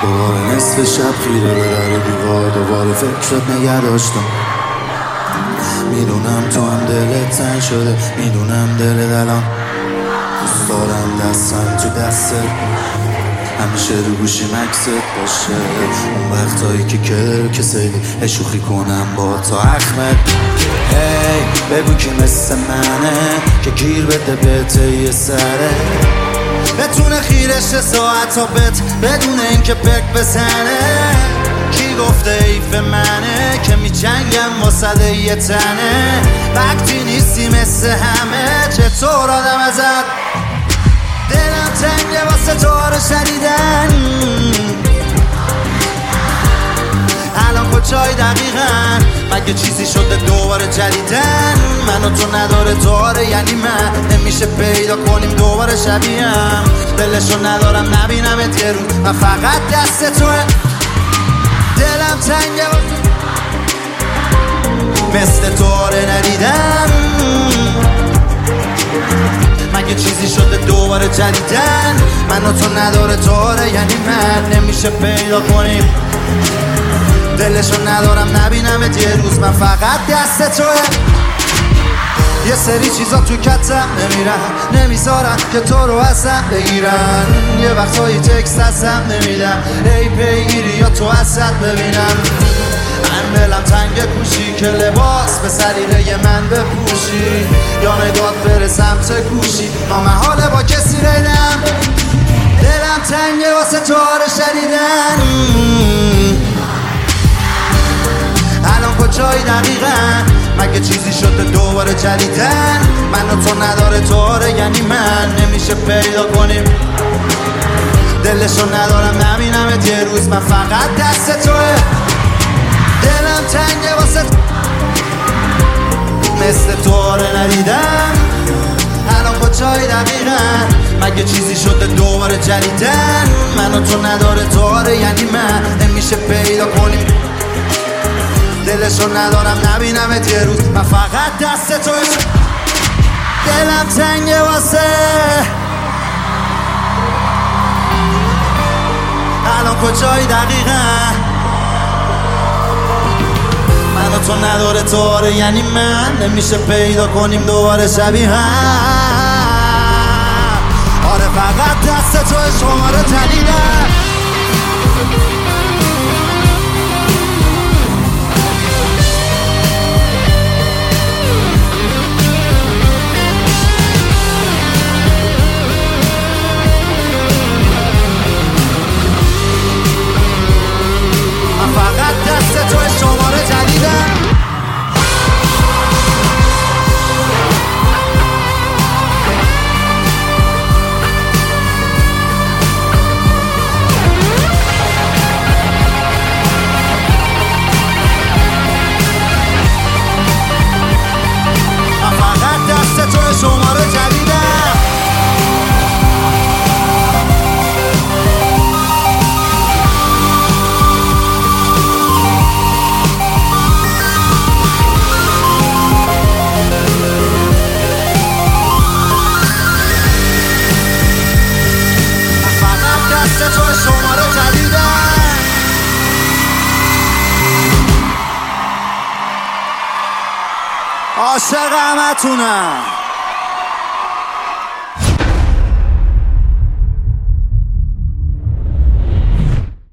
دوباره نصف شب خیره به در دیوار، دوباره فکرت نگه داشتم. میدونم تو هم دلت تنگ شده، میدونم دلت الان دوست دارم دستم تو دستت، همیشه رو گوشی مکست باشه. اون وقتایی که کسیلی شوخی کنم با تا احمد. هی بگو که مثل منه که گیر بده بهت یه سره، بتونه خیرش ساعت تا بدون اینکه بک بزنه. کی گفته ایف منه که میجنگم واسه یه تنه، وقتی نیستی مثل همه چطور آدم ازت. دلم تنگه واسه تو رو شنیدن، الان کجایی دقیقا؟ مگه چیزی شده دوباره جدیدن؟ من و تو نداره داره، یعنی من نمیشه پیدا کنیم دوباره شبیهم. دلشو ندارم نبینمت یه روز، من فقط دست توه. دلم تنگه مثل تو رو ندیدم، مگه چیزی شده دوباره جدیدن؟ من و تو نداره داره، یعنی من نمیشه پیدا کنیم. دلشو ندارم نبینمت یه روز، من فقط دست توه. یه سری چیزا تو کتم نمیرن، نمیذارن که تو رو ازم بگیرن. یه وقتایی تکست ازم نمیدم، ای پیگیری یا تو ازت ببینم. من دلم تنگ کوشی که لباس به سلیقه من بپوشی، یا نگات بره سمت گوشی نامحاله با کسی ریدم. دلم تنگه واسه تو رو شنیدن، الان کجایی دقیقا؟ مگه چیزی شده دوباره جدیدن؟ من و تو نداره طوره، یعنی من نمیشه پیدا کنیم. دلشو ندارم نبینمت یه روز، من فقط دست توه. دلم تنگه واسه مثل تو رو ندیدم، الان کجایی دقیقا؟ مگه چیزی شده دوباره جدیدن؟ من و تو نداره طوره، یعنی من نمیشه پیدا کنیم. دلشو ندارم نبینمت یه روز، من فقط دست توی. دلم تنگه واسه الان کجایی دقیقا؟ من و تو نداره طوره، یعنی من نمیشه پیدا کنیم دوباره شبیه هم. آره فقط دست توی شماره تنیدم. عاشق همتونم.